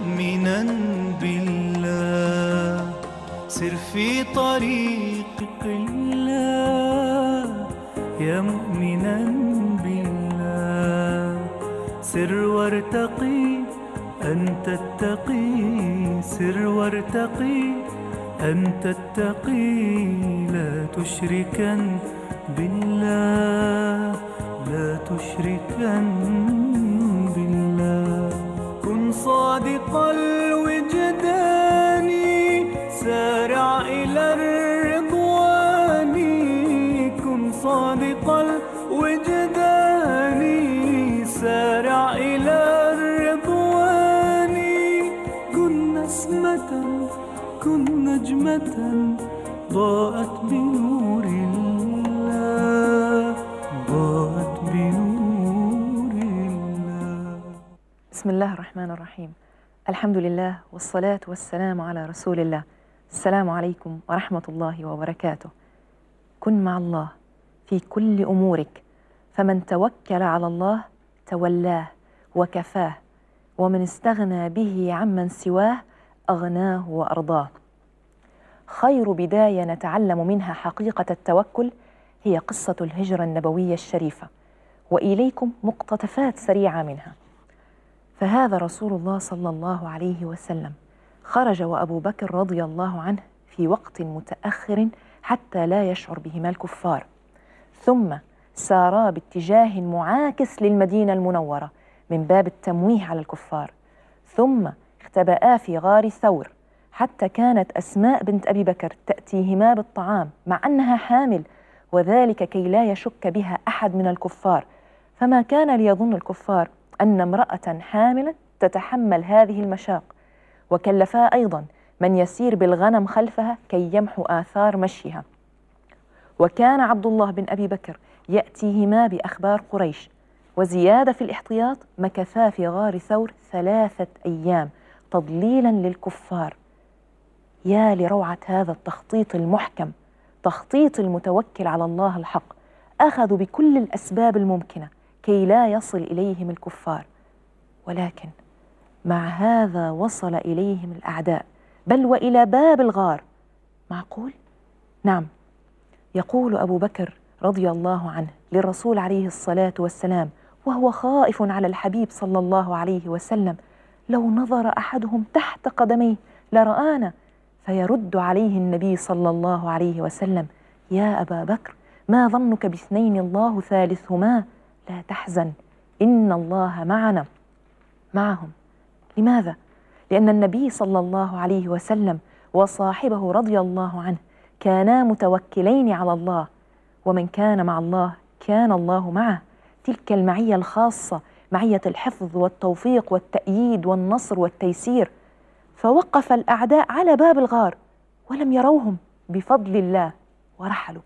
مؤمنا بالله، سر في طريق الله يا مؤمنا بالله. سر وارتقي أن تتقي، سر وارتقي أن تتقي، لا تشركن بالله، لا تشركن بالله. كن صادق الوجدان، سارع إلى الرضوان. كن صادق الوجدان، سارع إلى الرضوان. كن نسمة، كن نجمة ضاءت بنور الله، ضاءت بنور الله. بسم الله الرحمن الرحيم. الحمد لله والصلاة والسلام على رسول الله. السلام عليكم ورحمة الله وبركاته. كن مع الله في كل أمورك، فمن توكل على الله تولاه وكفاه، ومن استغنى به عمن سواه أغناه وأرضاه. خير بداية نتعلم منها حقيقة التوكل هي قصة الهجرة النبوية الشريفة، وإليكم مقتطفات سريعة منها. فهذا رسول الله صلى الله عليه وسلم خرج وأبو بكر رضي الله عنه في وقت متأخر حتى لا يشعر بهما الكفار، ثم سارا باتجاه معاكس للمدينة المنورة من باب التمويه على الكفار، ثم اختبأا في غار ثور حتى كانت أسماء بنت أبي بكر تأتيهما بالطعام مع أنها حامل، وذلك كي لا يشك بها أحد من الكفار. فما كان ليظن الكفار أن امرأة حاملة تتحمل هذه المشاق، وكلفا أيضا من يسير بالغنم خلفها كي يمحو آثار مشيها. وكان عبد الله بن أبي بكر يأتيهما بأخبار قريش، وزيادة في الاحتياط مكثا في غار ثور 3 أيام تضليلا للكفار. يا لروعة هذا التخطيط المحكم، تخطيط المتوكل على الله الحق. أخذوا بكل الأسباب الممكنة كي لا يصل إليهم الكفار، ولكن مع هذا وصل إليهم الأعداء، بل وإلى باب الغار. معقول؟ نعم. يقول أبو بكر رضي الله عنه للرسول عليه الصلاة والسلام وهو خائف على الحبيب صلى الله عليه وسلم: لو نظر أحدهم تحت قدميه لرآنا. فيرد عليه النبي صلى الله عليه وسلم: يا أبا بكر، ما ظنك باثنين الله ثالثهما؟ لا تحزن، إن الله معنا. معهم. لماذا؟ لأن النبي صلى الله عليه وسلم وصاحبه رضي الله عنه كانا متوكلين على الله، ومن كان مع الله كان الله معه. تلك المعية الخاصة، معية الحفظ والتوفيق والتأييد والنصر والتيسير. فوقف الأعداء على باب الغار ولم يروهم بفضل الله ورحلوا.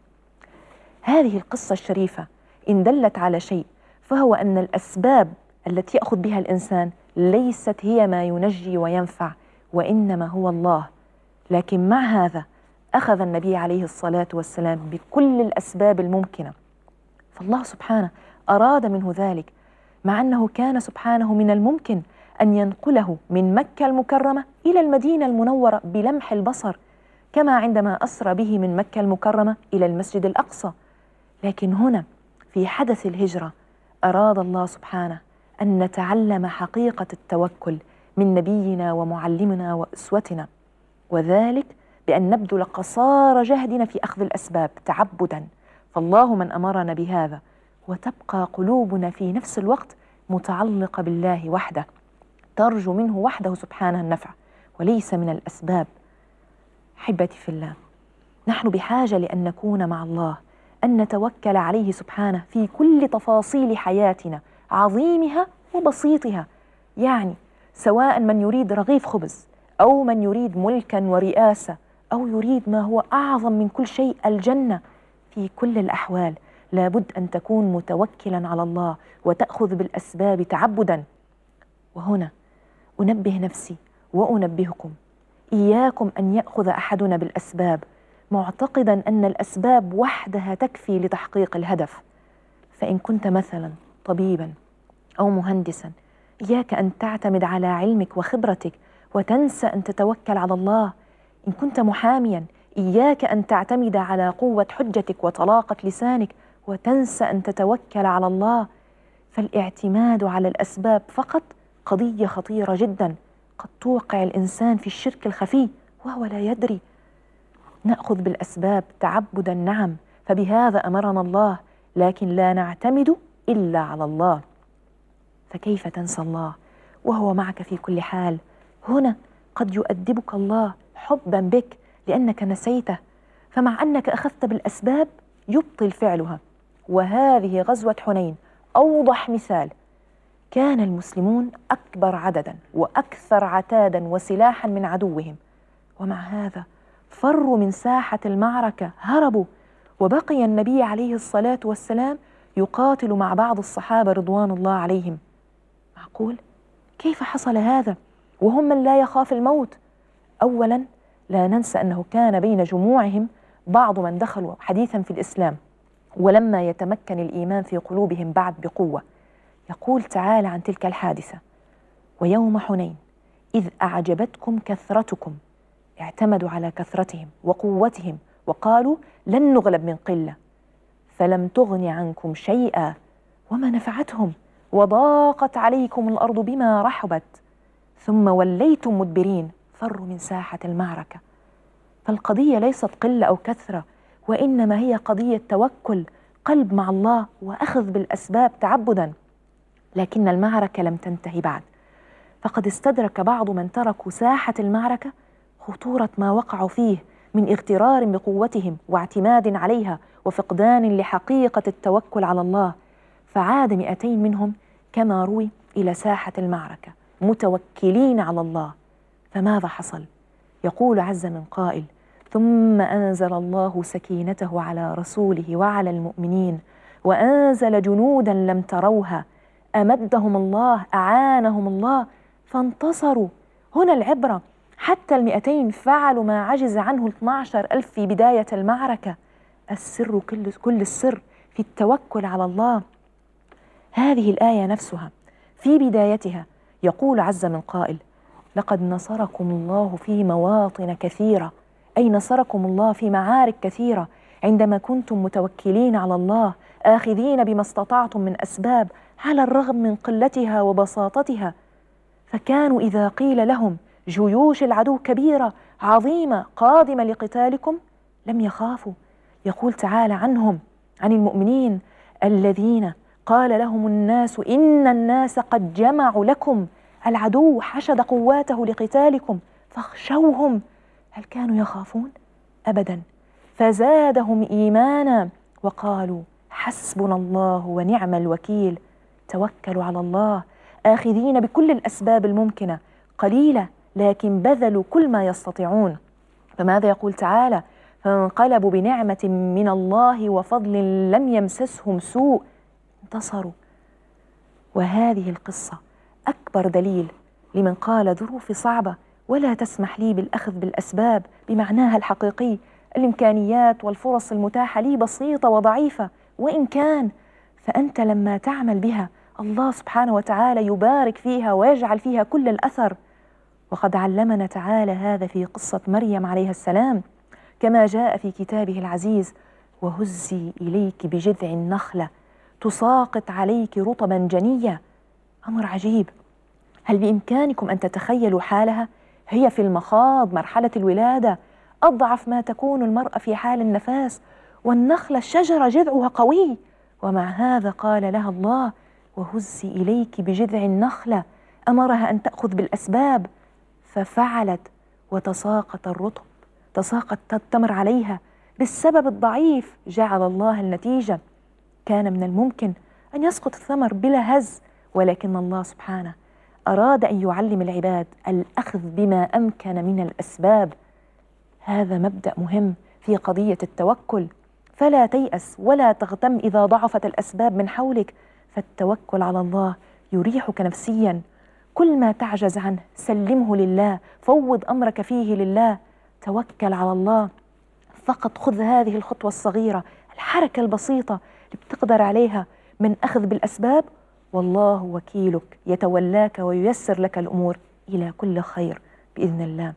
هذه القصة الشريفة إن دلت على شيء فهو أن الأسباب التي يأخذ بها الإنسان ليست هي ما ينجي وينفع، وإنما هو الله. لكن مع هذا أخذ النبي عليه الصلاة والسلام بكل الأسباب الممكنة، فالله سبحانه أراد منه ذلك، مع أنه كان سبحانه من الممكن أن ينقله من مكة المكرمة إلى المدينة المنورة بلمح البصر، كما عندما أسرى به من مكة المكرمة إلى المسجد الأقصى. لكن هنا في حدث الهجرة أراد الله سبحانه أن نتعلم حقيقة التوكل من نبينا ومعلمنا وأسوتنا، وذلك بأن نبذل قصارى جهدنا في أخذ الأسباب تعبدا، فالله من أمرنا بهذا، وتبقى قلوبنا في نفس الوقت متعلقة بالله وحده، ترجو منه وحده سبحانه النفع وليس من الأسباب. حبتي في الله، نحن بحاجة لأن نكون مع الله، أن نتوكل عليه سبحانه في كل تفاصيل حياتنا، عظيمها وبسيطها. يعني سواء من يريد رغيف خبز، أو من يريد ملكا ورئاسة، أو يريد ما هو أعظم من كل شيء، الجنة، في كل الأحوال لابد أن تكون متوكلا على الله وتأخذ بالأسباب تعبدا. وهنا أنبه نفسي وأنبهكم، إياكم أن يأخذ أحدنا بالأسباب معتقدا أن الأسباب وحدها تكفي لتحقيق الهدف. فإن كنت مثلا طبيبا أو مهندسا، إياك أن تعتمد على علمك وخبرتك وتنسى أن تتوكل على الله. إن كنت محاميا إياك أن تعتمد على قوة حجتك وطلاقة لسانك وتنسى أن تتوكل على الله. فالاعتماد على الأسباب فقط قضية خطيرة جدا، قد توقع الإنسان في الشرك الخفي وهو لا يدري. نأخذ بالأسباب تعبدا نعم، فبهذا أمرنا الله، لكن لا نعتمد إلا على الله. فكيف تنسى الله وهو معك في كل حال؟ هنا قد يؤدبك الله حبا بك لأنك نسيته، فمع أنك أخذت بالأسباب يبطل فعلها. وهذه غزوة حنين أوضح مثال. كان المسلمون أكبر عددا وأكثر عتادا وسلاحا من عدوهم، ومع هذا فروا من ساحة المعركة، هربوا، وبقي النبي عليه الصلاة والسلام يقاتل مع بعض الصحابة رضوان الله عليهم. معقول؟ كيف حصل هذا وهم من لا يخاف الموت؟ أولا لا ننسى أنه كان بين جموعهم بعض من دخلوا حديثا في الإسلام ولما يتمكن الإيمان في قلوبهم بعد بقوة. يقول تعالى عن تلك الحادثة: ويوم حنين إذ أعجبتكم كثرتكم، اعتمدوا على كثرتهم وقوتهم وقالوا لن نغلب من قلة، فلم تغن عنكم شيئا وما نفعتهم، وضاقت عليكم الأرض بما رحبت ثم وليتم مدبرين. فروا من ساحة المعركة. فالقضية ليست قلة أو كثرة، وإنما هي قضية توكل، قلب مع الله وأخذ بالأسباب تعبدا. لكن المعركة لم تنتهي بعد، فقد استدرك بعض من تركوا ساحة المعركة خطورة ما وقعوا فيه من اغترار بقوتهم واعتماد عليها وفقدان لحقيقة التوكل على الله، فعاد 200 منهم كما روي إلى ساحة المعركة متوكلين على الله. فماذا حصل؟ يقول عز من قائل: ثم أنزل الله سكينته على رسوله وعلى المؤمنين وأنزل جنودا لم تروها أمدهم الله أعانهم الله فانتصروا. هنا العبرة، حتى 200 فعلوا ما عجز عنه 12,000 في بداية المعركة. السر كل السر في التوكل على الله. هذه الآية نفسها في بدايتها يقول عز من قائل: لقد نصركم الله في مواطن كثيرة، أي نصركم الله في معارك كثيرة عندما كنتم متوكلين على الله آخذين بما استطعتم من أسباب على الرغم من قلتها وبساطتها. فكانوا إذا قيل لهم جيوش العدو كبيرة عظيمة قادمة لقتالكم لم يخافوا. يقول تعالى عنهم عن المؤمنين: الذين قال لهم الناس إن الناس قد جمعوا لكم. العدو حشد قواته لقتالكم فاخشوهم. هل كانوا يخافون؟ أبدا. فزادهم إيمانا وقالوا حسبنا الله ونعم الوكيل. توكلوا على الله آخذين بكل الأسباب الممكنة، قليلة لكن بذلوا كل ما يستطيعون. فماذا يقول تعالى؟ فانقلبوا بنعمة من الله وفضل لم يمسسهم سوء انتصروا. وهذه القصة أكبر دليل لمن قال ظروفي صعبة ولا تسمح لي بالأخذ بالأسباب بمعناها الحقيقي. الإمكانيات والفرص المتاحة لي بسيطة وضعيفة، وإن كان فأنت لما تعمل بها الله سبحانه وتعالى يبارك فيها ويجعل فيها كل الأثر. وقد علمنا تعالى هذا في قصة مريم عليها السلام كما جاء في كتابه العزيز: وهزي إليك بجذع النخلة تساقط عليك رطبا جنيا. أمر عجيب. هل بإمكانكم أن تتخيلوا حالها؟ هي في المخاض، مرحلة الولادة، أضعف ما تكون المرأة في حال النفاس، والنخلة الشجرة جذعها قوي، ومع هذا قال لها الله: وهزي إليك بجذع النخلة. أمرها أن تأخذ بالأسباب ففعلت، وتساقط الرطب، تساقط التمر عليها بالسبب الضعيف. جعل الله النتيجة. كان من الممكن أن يسقط الثمر بلا هز، ولكن الله سبحانه أراد أن يعلم العباد الأخذ بما أمكن من الأسباب. هذا مبدأ مهم في قضية التوكل. فلا تيأس ولا تغتم إذا ضعفت الأسباب من حولك، فالتوكل على الله يريحك نفسيا. كل ما تعجز عنه سلمه لله، فوض أمرك فيه لله، توكل على الله. فقط خذ هذه الخطوة الصغيرة، الحركة البسيطة اللي بتقدر عليها من أخذ بالأسباب، والله وكيلك يتولاك وييسر لك الأمور إلى كل خير. بإذن الله.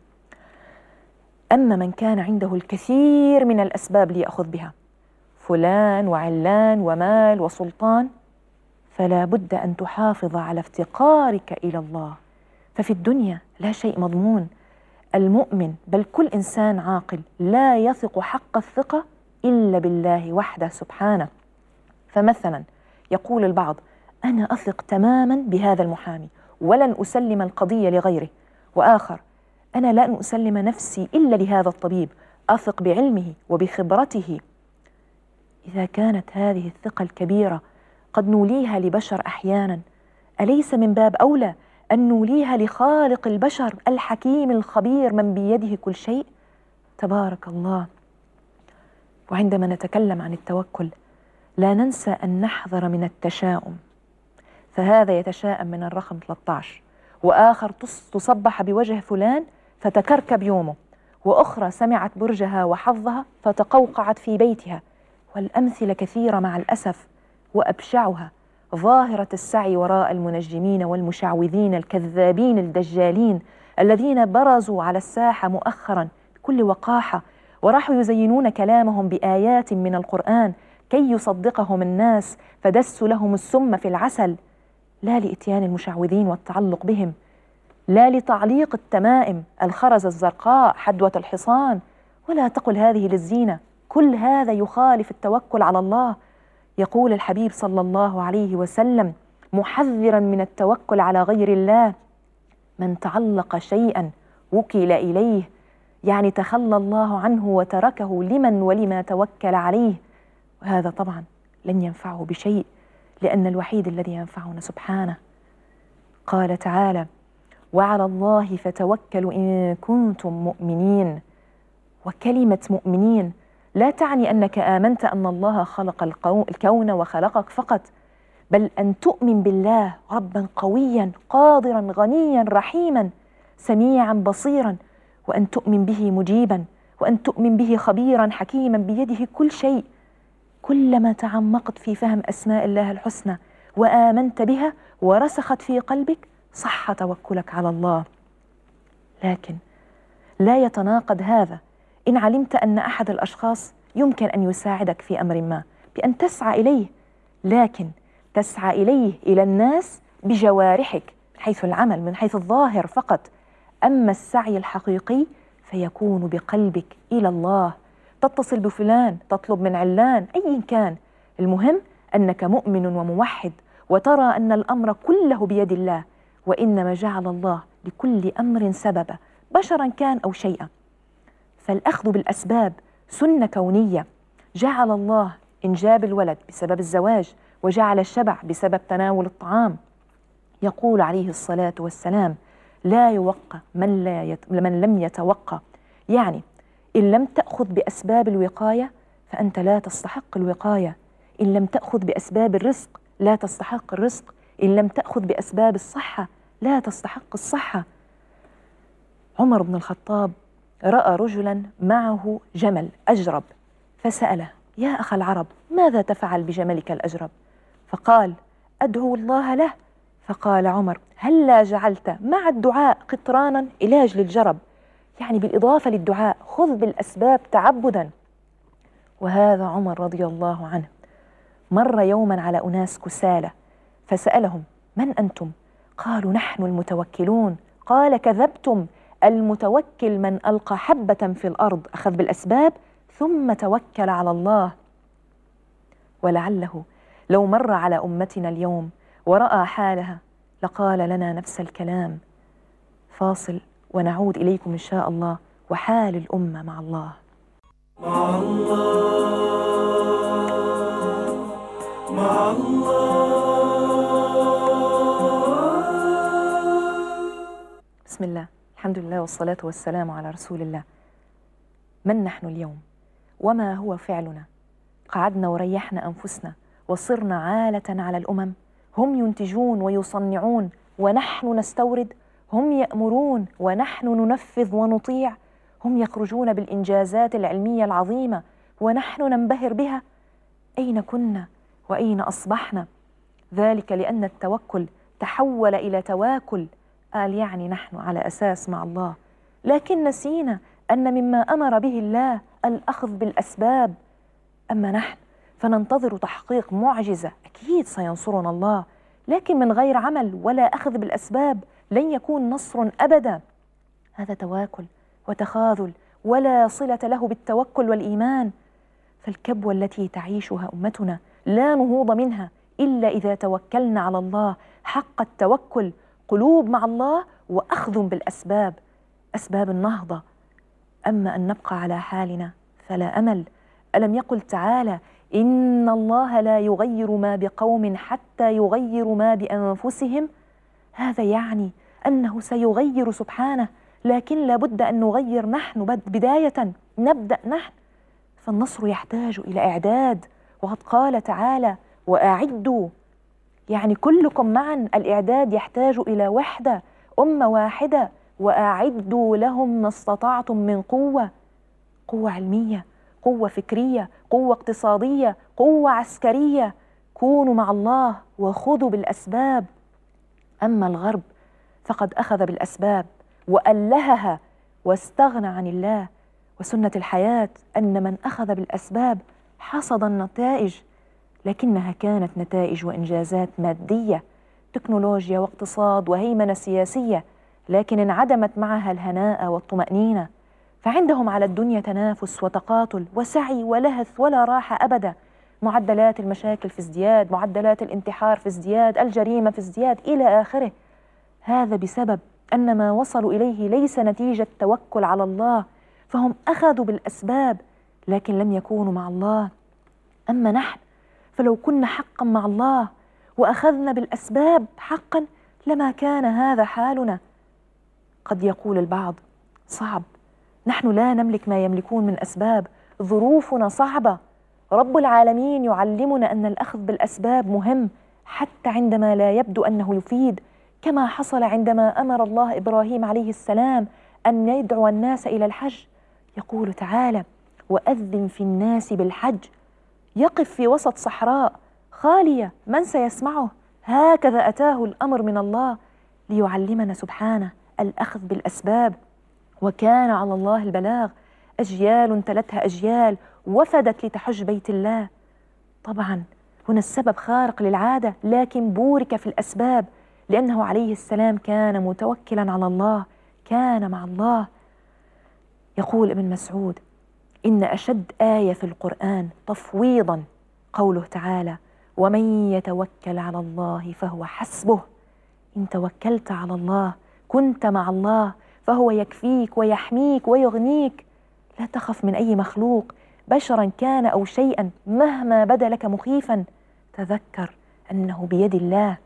أما من كان عنده الكثير من الأسباب ليأخذ بها، فلان وعلان ومال وسلطان، فلا بد أن تحافظ على افتقارك إلى الله. ففي الدنيا لا شيء مضمون. المؤمن بل كل إنسان عاقل لا يثق حق الثقة إلا بالله وحده سبحانه. فمثلا يقول البعض: أنا أثق تماما بهذا المحامي ولن أسلم القضية لغيره، وآخر: أنا لن أسلم نفسي إلا لهذا الطبيب، أثق بعلمه وبخبرته. إذا كانت هذه الثقة الكبيرة قد نوليها لبشر أحيانا، أليس من باب أولى أن نوليها لخالق البشر الحكيم الخبير من بيده كل شيء؟ تبارك الله. وعندما نتكلم عن التوكل لا ننسى أن نحذر من التشاؤم، فهذا يتشاءم من الرقم 13، وآخر تصبح بوجه فلان فتكركب يومه، وأخرى سمعت برجها وحظها فتقوقعت في بيتها. والأمثلة كثيرة مع الأسف، وأبشعها ظاهرة السعي وراء المنجمين والمشعوذين الكذابين الدجالين الذين برزوا على الساحة مؤخرا بكل وقاحة، وراحوا يزينون كلامهم بآيات من القرآن كي يصدقهم الناس، فدسوا لهم السم في العسل، لا لإتيان المشعوذين والتعلق بهم، لا لتعليق التمائم الخرز الزرقاء حدوة الحصان، ولا تقل هذه للزينة. كل هذا يخالف التوكل على الله. يقول الحبيب صلى الله عليه وسلم محذرا من التوكل على غير الله: من تعلق شيئا وكل إليه، يعني تخلى الله عنه وتركه لمن ولما توكل عليه. وهذا طبعا لن ينفعه بشيء، لأن الوحيد الذي ينفعنا سبحانه. قال تعالى: وعلى الله فتوكلوا إن كنتم مؤمنين. وكلمة مؤمنين لا تعني أنك آمنت أن الله خلق الكون وخلقك فقط، بل أن تؤمن بالله ربا قويا قادرا غنيا رحيما سميعا بصيرا، وأن تؤمن به مجيبا، وأن تؤمن به خبيرا حكيما بيده كل شيء. كلما تعمقت في فهم أسماء الله الحسنى وآمنت بها ورسخت في قلبك صح توكلك على الله. لكن لا يتناقض هذا إن علمت أن أحد الأشخاص يمكن أن يساعدك في أمر ما بأن تسعى إليه، لكن تسعى إليه إلى الناس بجوارحك من حيث العمل، من حيث الظاهر فقط. أما السعي الحقيقي فيكون بقلبك إلى الله، تتصل بفلان، تطلب من علان، أي كان، المهم أنك مؤمن وموحد، وترى أن الأمر كله بيد الله، وإنما جعل الله لكل أمر سببا بشرا كان أو شيئا. فالأخذ بالأسباب سنة كونية. جعل الله إنجاب الولد بسبب الزواج، وجعل الشبع بسبب تناول الطعام. يقول عليه الصلاة والسلام: لا يوقى من لم يتوقى. يعني إن لم تأخذ بأسباب الوقاية فأنت لا تستحق الوقاية، إن لم تأخذ بأسباب الرزق لا تستحق الرزق، إن لم تأخذ بأسباب الصحة لا تستحق الصحة. عمر بن الخطاب رأى رجلا معه جمل أجرب، فسأله: يا أخ العرب، ماذا تفعل بجملك الأجرب؟ فقال: أدعو الله له. فقال عمر: هلا جعلت مع الدعاء قطرانا علاج للجرب، يعني بالإضافة للدعاء خذ بالأسباب تعبدا. وهذا عمر رضي الله عنه مر يوما على أناس كسالى فسألهم: من أنتم؟ قالوا: نحن المتوكلون. قال: كذبتم، المتوكل من ألقى حبة في الأرض، أخذ بالأسباب ثم توكل على الله. ولعله لو مر على أمتنا اليوم ورأى حالها لقال لنا نفس الكلام. فاصل ونعود إليكم إن شاء الله، وحال الأمة مع الله. مع الله، مع الله. بسم الله، الحمد لله والصلاة والسلام على رسول الله. من نحن اليوم؟ وما هو فعلنا؟ قعدنا وريحنا أنفسنا وصرنا عالة على الأمم؟ هم ينتجون ويصنعون ونحن نستورد، هم يأمرون ونحن ننفذ ونطيع، هم يخرجون بالإنجازات العلمية العظيمة ونحن ننبهر بها. أين كنا وأين أصبحنا؟ ذلك لأن التوكل تحول إلى تواكل. قال يعني نحن على أساس مع الله لكن نسينا أن مما أمر به الله الأخذ بالأسباب. أما نحن فننتظر تحقيق معجزة، أكيد سينصرنا الله، لكن من غير عمل ولا أخذ بالأسباب لن يكون نصر أبدا. هذا تواكل وتخاذل ولا صلة له بالتوكل والإيمان. فالكبوة التي تعيشها أمتنا لا نهوض منها إلا إذا توكلنا على الله حق التوكل، قلوب مع الله وأخذ بالأسباب، أسباب النهضة. أما أن نبقى على حالنا فلا أمل. ألم يقل تعالى: إن الله لا يغير ما بقوم حتى يغيروا ما بأنفسهم؟ هذا يعني أنه سيغير سبحانه، لكن لابد أن نغير نحن بداية، نبدأ نحن. فالنصر يحتاج إلى إعداد، وقد قال تعالى: وأعدوا، يعني كلكم معا. الإعداد يحتاج إلى وحدة، أمة واحدة. وأعدوا لهم ما استطعتم من قوة، قوة علمية، قوة فكرية، قوة اقتصادية، قوة عسكرية. كونوا مع الله وخذوا بالأسباب. أما الغرب فقد أخذ بالأسباب وألهها واستغنى عن الله. وسنة الحياة أن من أخذ بالأسباب حصد النتائج، لكنها كانت نتائج وإنجازات مادية، تكنولوجيا واقتصاد وهيمنة سياسية، لكن انعدمت معها الهناء والطمأنينة. فعندهم على الدنيا تنافس وتقاتل وسعي ولهث ولا راحة أبدا. معدلات المشاكل في ازدياد، معدلات الانتحار في ازدياد، الجريمة في ازدياد إلى آخره. هذا بسبب أن ما وصلوا إليه ليس نتيجة توكل على الله، فهم أخذوا بالأسباب لكن لم يكونوا مع الله. أما نحن فلو كنا حقا مع الله وأخذنا بالأسباب حقا لما كان هذا حالنا. قد يقول البعض: صعب، نحن لا نملك ما يملكون من أسباب، ظروفنا صعبة. رب العالمين يعلمنا أن الأخذ بالأسباب مهم حتى عندما لا يبدو أنه يفيد، كما حصل عندما أمر الله إبراهيم عليه السلام أن يدعو الناس إلى الحج. يقول تعالى: وأذن في الناس بالحج. يقف في وسط صحراء خالية، من سيسمعه؟ هكذا أتاه الأمر من الله ليعلمنا سبحانه الأخذ بالأسباب، وكان على الله البلاغ. أجيال تلتها أجيال وفدت لتحج بيت الله. طبعا هنا السبب خارق للعادة، لكن بورك في الأسباب، لأنه عليه السلام كان متوكلا على الله، كان مع الله. يقول ابن مسعود: إن أشد آية في القرآن تفويضا قوله تعالى: ومن يتوكل على الله فهو حسبه. إن توكلت على الله كنت مع الله، فهو يكفيك ويحميك ويغنيك. لا تخف من أي مخلوق، بشرا كان أو شيئا، مهما بدا لك مخيفا، تذكر أنه بيد الله.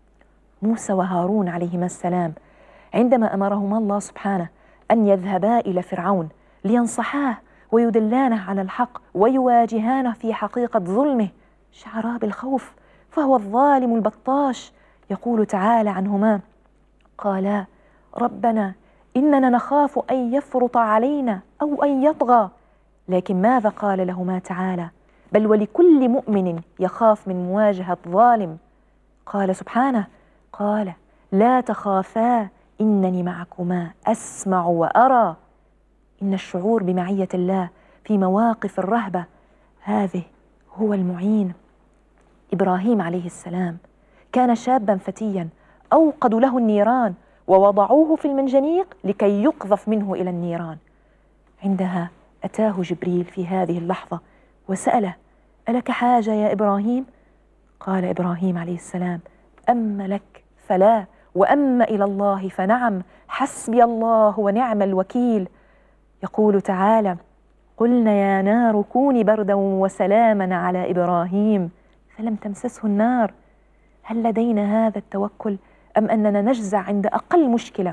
موسى وهارون عليهما السلام عندما أمرهما الله سبحانه أن يذهبا إلى فرعون لينصحاه ويدلانه على الحق ويواجهانه في حقيقة ظلمه، شعرا بالخوف، فهو الظالم البطاش. يقول تعالى عنهما: قالا ربنا إننا نخاف أن يفرط علينا أو أن يطغى. لكن ماذا قال لهما تعالى؟ بل ولكل مؤمن يخاف من مواجهة ظالم. قال سبحانه: قال لا تخافا إنني معكما أسمع وأرى. إن الشعور بمعية الله في مواقف الرهبة هذه هو المعين. إبراهيم عليه السلام كان شابا فتيا أوقدوا له النيران ووضعوه في المنجنيق لكي يقذف منه إلى النيران. عندها أتاه جبريل في هذه اللحظة وسأله: ألك حاجة يا إبراهيم؟ قال إبراهيم عليه السلام: أما لك فلا، وأما إلى الله فنعم، حسبي الله ونعم الوكيل. يقول تعالى: قلنا يا نار كوني بردا وسلاما على إبراهيم فلم تمسسه النار. هل لدينا هذا التوكل أم أننا نجزع عند أقل مشكلة؟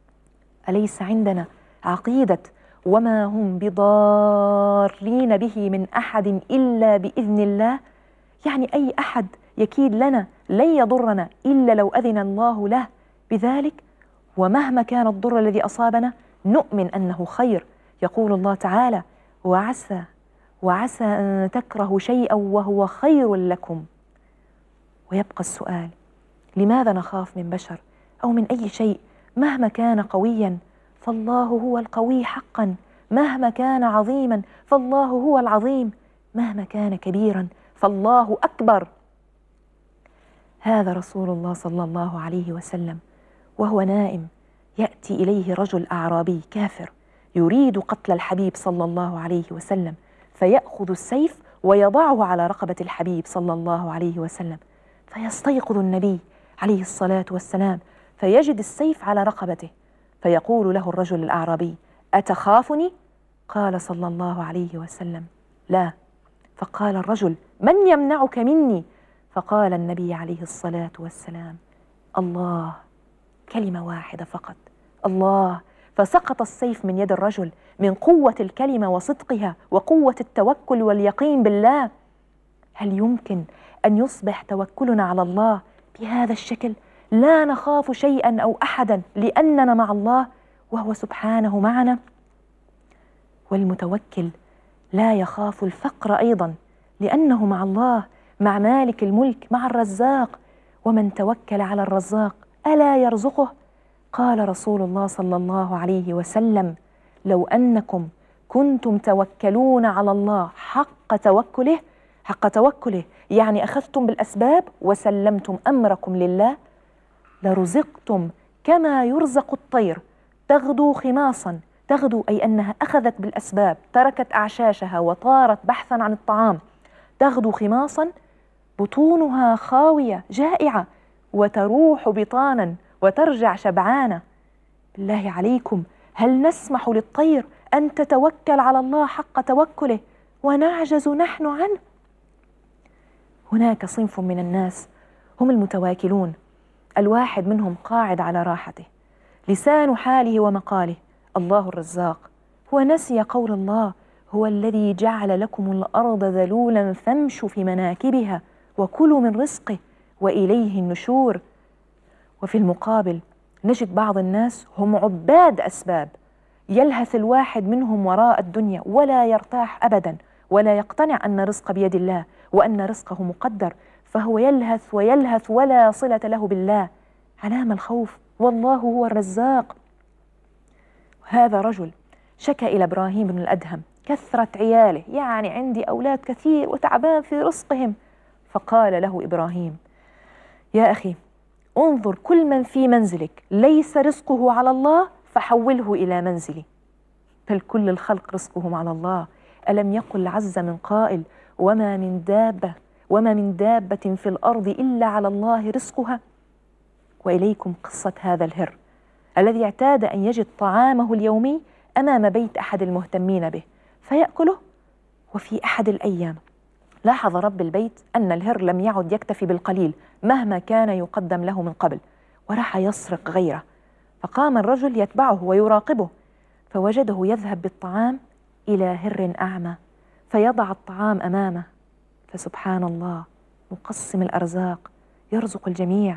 أليس عندنا عقيدة وما هم بضارين به من أحد إلا بإذن الله؟ يعني أي أحد يكيد لنا لن يضرنا إلا لو أذن الله له بذلك، ومهما كان الضر الذي أصابنا نؤمن أنه خير. يقول الله تعالى: وعسى أن تكرهوا شيئا وهو خير لكم. ويبقى السؤال: لماذا نخاف من بشر أو من أي شيء مهما كان قويا؟ فالله هو القوي حقا مهما كان عظيما، فالله هو العظيم مهما كان كبيرا، فالله أكبر. هذا رسول الله صلى الله عليه وسلم وهو نائم يأتي إليه رجل أعرابي كافر يريد قتل الحبيب صلى الله عليه وسلم، فيأخذ السيف ويضعه على رقبة الحبيب صلى الله عليه وسلم، فيستيقظ النبي عليه الصلاة والسلام فيجد السيف على رقبته، فيقول له الرجل الأعرابي: أتخافني؟ قال صلى الله عليه وسلم: لا. فقال الرجل: من يمنعك مني؟ فقال النبي عليه الصلاة والسلام: الله. كلمة واحدة فقط: الله. فسقط السيف من يد الرجل من قوة الكلمة وصدقها وقوة التوكل واليقين بالله. هل يمكن أن يصبح توكلنا على الله بهذا الشكل؟ لا نخاف شيئا أو أحدا لأننا مع الله وهو سبحانه معنا. والمتوكل لا يخاف الفقر أيضا لأنه مع الله، مع مالك الملك، مع الرزاق. ومن توكل على الرزاق ألا يرزقه؟ قال رسول الله صلى الله عليه وسلم: لو أنكم كنتم توكلون على الله حق توكله يعني أخذتم بالأسباب وسلمتم أمركم لله، لرزقتم كما يرزق الطير تغدو خماصا. تغدو أي أنها أخذت بالأسباب، تركت أعشاشها وطارت بحثا عن الطعام. تغدو خماصا بطونها خاوية جائعة، وتروح بطانا وترجع شبعانة. بالله عليكم، هل نسمح للطير أن تتوكل على الله حق توكله ونعجز نحن عنه؟ هناك صنف من الناس هم المتواكلون، الواحد منهم قاعد على راحته، لسان حاله ومقاله: الله الرزاق. ونسي قول الله: هو الذي جعل لكم الأرض ذلولا فامشوا في مناكبها وكلوا من رزقه وإليه النشور. وفي المقابل نجد بعض الناس هم عباد أسباب، يلهث الواحد منهم وراء الدنيا ولا يرتاح أبدا، ولا يقتنع أن رزق بيد الله وأن رزقه مقدر، فهو يلهث ويلهث ولا صلة له بالله. علام الخوف، والله هو الرزاق. هذا رجل شكى إلى إبراهيم بن الأدهم كثرة عياله، يعني عندي أولاد كثير وتعبان في رزقهم. فقال له إبراهيم: يا أخي، انظر كل من في منزلك ليس رزقه على الله فحوله إلى منزلي، بل كل الخلق رزقهم على الله. ألم يقل عز من قائل: وما من دابة في الأرض إلا على الله رزقها. وإليكم قصة هذا الهر الذي اعتاد أن يجد طعامه اليومي أمام بيت أحد المهتمين به فيأكله. وفي أحد الأيام لاحظ رب البيت أن الهر لم يعد يكتفي بالقليل مهما كان يقدم له من قبل، وراح يسرق غيره. فقام الرجل يتبعه ويراقبه، فوجده يذهب بالطعام إلى هر أعمى فيضع الطعام أمامه. فسبحان الله، مقسم الأرزاق يرزق الجميع.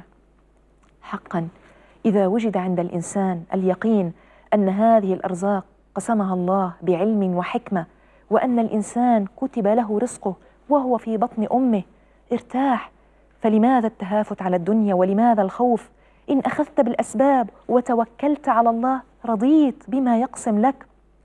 حقا إذا وجد عند الإنسان اليقين أن هذه الأرزاق قسمها الله بعلم وحكمة، وأن الإنسان كتب له رزقه وهو في بطن أمه، ارتاح. فلماذا التهافت على الدنيا ولماذا الخوف؟ إن أخذت بالأسباب وتوكلت على الله رضيت بما يقسم لك.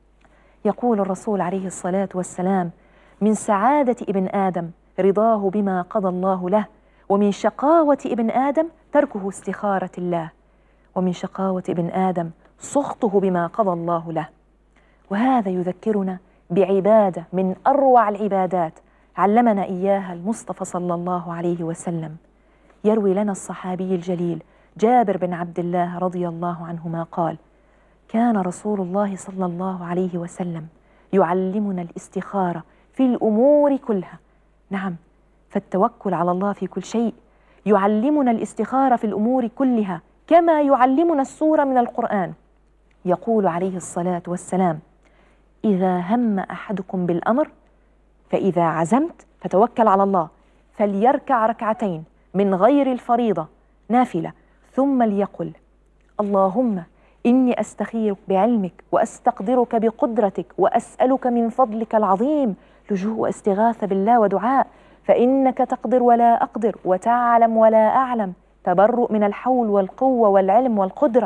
يقول الرسول عليه الصلاة والسلام: من سعادة ابن آدم رضاه بما قضى الله له، ومن شقاوة ابن آدم تركه استخارة الله، ومن شقاوة ابن آدم سخطه بما قضى الله له. وهذا يذكرنا بعبادة من أروع العبادات علمنا إياها المصطفى صلى الله عليه وسلم. يروي لنا الصحابي الجليل جابر بن عبد الله رضي الله عنهما قال: كان رسول الله صلى الله عليه وسلم يعلمنا الاستخارة في الأمور كلها. نعم، فالتوكل على الله في كل شيء. يعلمنا الاستخارة في الأمور كلها كما يعلمنا السورة من القرآن. يقول عليه الصلاة والسلام: إذا هم أحدكم بالأمر فإذا عزمت فتوكل على الله فليركع ركعتين من غير الفريضة نافلة، ثم ليقل: اللهم إني أستخيرك بعلمك وأستقدرك بقدرتك وأسألك من فضلك العظيم. لجوء واستغاثة بالله ودعاء، فإنك تقدر ولا أقدر وتعلم ولا أعلم. تبرؤ من الحول والقوة والعلم والقدرة.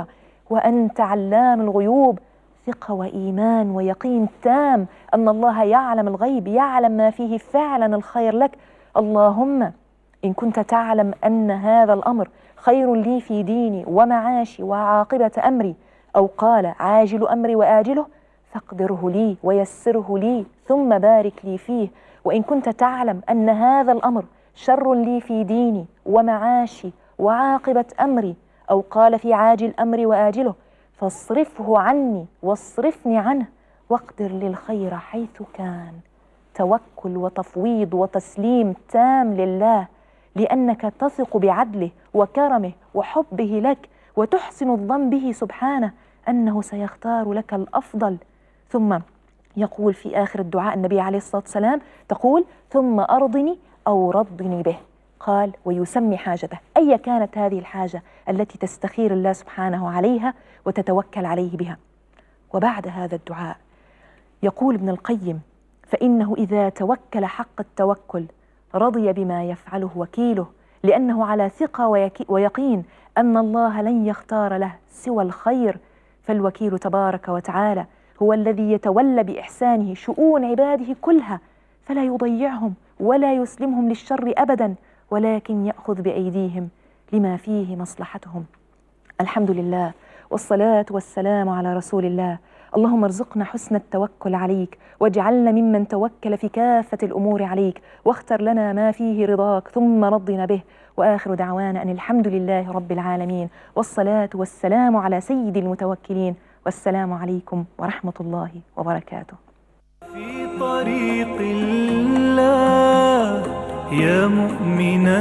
وأنت علام الغيوب. ثقة وإيمان ويقين تام أن الله يعلم الغيب، يعلم ما فيه فعلا الخير لك. اللهم إن كنت تعلم أن هذا الأمر خير لي في ديني ومعاشي وعاقبة أمري، أو قال عاجل أمري وآجله، فاقدره لي ويسره لي ثم بارك لي فيه. وإن كنت تعلم أن هذا الأمر شر لي في ديني ومعاشي وعاقبة أمري، أو قال في عاجل أمري وآجله، فاصرفه عني واصرفني عنه واقدر لي الخير حيث كان. توكل وتفويض وتسليم تام لله، لأنك تثق بعدله وكرمه وحبه لك، وتحسن الظن به سبحانه أنه سيختار لك الأفضل. ثم يقول في آخر الدعاء النبي عليه الصلاة والسلام، تقول ثم أرضني أو رضني به. قال ويسمي حاجته، أي كانت هذه الحاجة التي تستخير الله سبحانه عليها وتتوكل عليه بها. وبعد هذا الدعاء يقول ابن القيم: فإنه إذا توكل حق التوكل رضي بما يفعله وكيله، لأنه على ثقة ويقين أن الله لن يختار له سوى الخير. فالوكيل تبارك وتعالى هو الذي يتولى بإحسانه شؤون عباده كلها، فلا يضيعهم ولا يسلمهم للشر أبدا، ولكن يأخذ بأيديهم لما فيه مصلحتهم. الحمد لله والصلاة والسلام على رسول الله. اللهم ارزقنا حسن التوكل عليك، واجعلنا ممن توكل في كافة الأمور عليك، واختر لنا ما فيه رضاك ثم رضنا به. وآخر دعوانا أن الحمد لله رب العالمين، والصلاة والسلام على سيد المتوكلين، والسلام عليكم ورحمة الله وبركاته. في طريق الله يا مؤمنا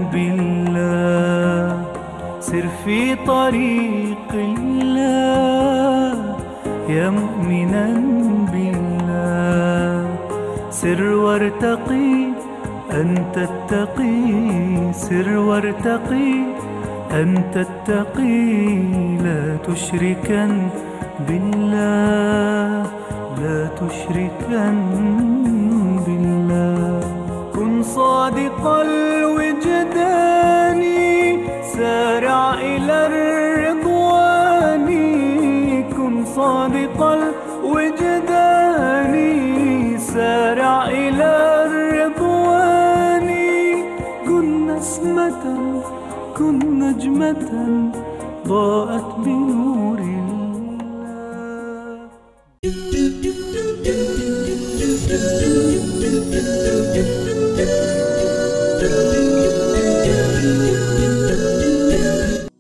بالله، سر في طريق الله يا مؤمنا بالله، سر وارتقي أن تتقي، سر وارتقي أن تتقي، لا تشركن بالله، لا تشركن بالله. كن صادق الوجدان سارع إلى الرضوان، كن صادق الوجدان سارع إلى الرضوان. كن نسمة كن نجمة ضاءت بنور الله.